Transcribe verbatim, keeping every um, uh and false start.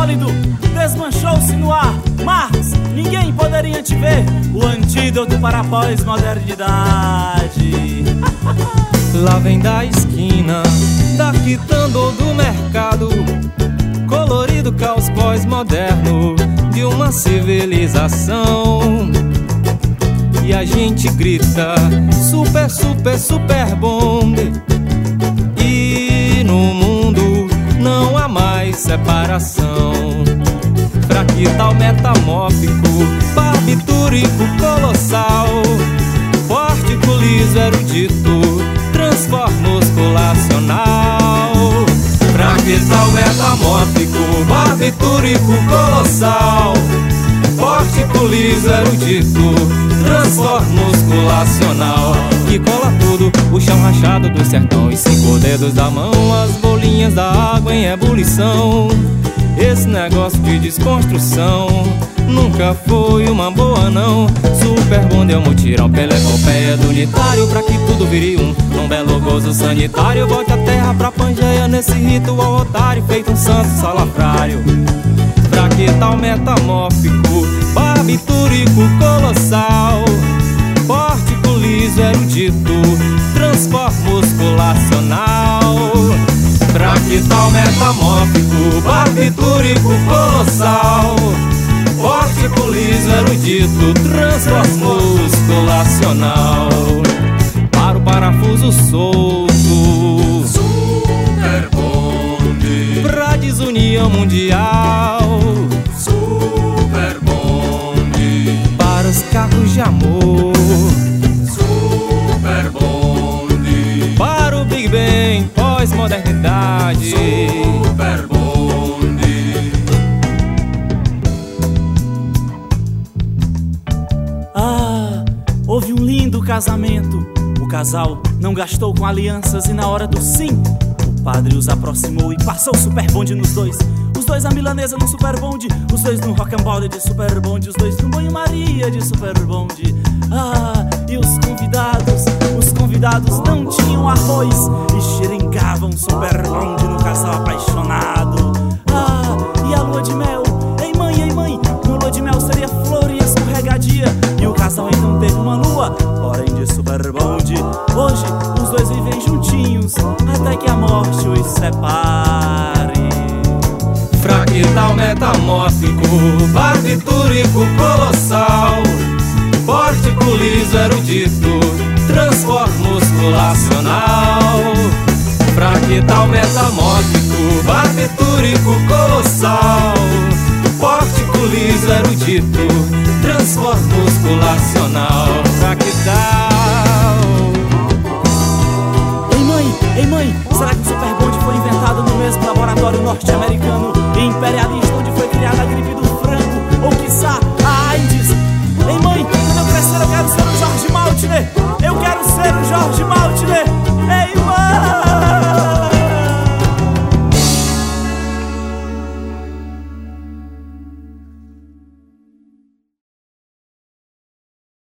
sólido desmanchou-se no ar. Marx, ninguém poderia te ver. O antídoto para a pós-modernidade. Lá vem da esquina, da quitanda ou do mercado, colorido caos pós-moderno de uma civilização. E a gente grita super, super, super bonde. E no mundo não há mais separação. Fractal metamórfico, barbitúrico colossal, pórtico liso erudito, transformosculacional. Fractal metamórfico, barbitúrico colossal, pórtico liso erudito, transformosculacional, que cola tudo, o chão rachado do sertão e cinco dedos da mão, as bolinhas da água em ebulição. Esse negócio de desconstrução nunca foi uma boa não. Super bom deu mutirão pela epopeia do unitário, pra que tudo vire um, num belo gozo sanitário. Volte a terra pra Pangeia nesse ritual otário, feito um santo salafrário. Fractal metamórfico, barbitúrico colossal, pórtico liso erudito, transformosculacional. Fractal metamórfico, barbitúrico colossal, pórtico liso erudito, transformosculacional. Para o parafuso solto, super bonde. pra desunião mundial, super bonde. para os carros de amor, super bonde. para o Big Bang pós-modernidade, super bonde. Ah, houve um lindo casamento. O casal não gastou com alianças e na hora do sim, o padre os aproximou e passou o super bonde nos dois. Os dois a milanesa no super bonde, os dois no rocambole de super bonde, os dois no banho-maria de super bonde. Ah, e os convidados, os convidados não tinham arroz e xeringavam super bonde no casal apaixonado. Ah, e a lua de mel, ei mãe, ei mãe, no lua de mel seria flor e escorregadia. E o casal então teve uma lua, porém de super bonde. Hoje os dois vivem juntinhos até que a morte os separe. Fractal metamórfico, barbitúrico colossal, pórtico liso erudito, transformosculacional. Fractal metamórfico, barbitúrico colossal, pórtico liso erudito, transformosculacional. Fractal. Ei mãe, ei mãe, será que o super bonde foi inventado no mesmo laboratório norte-americano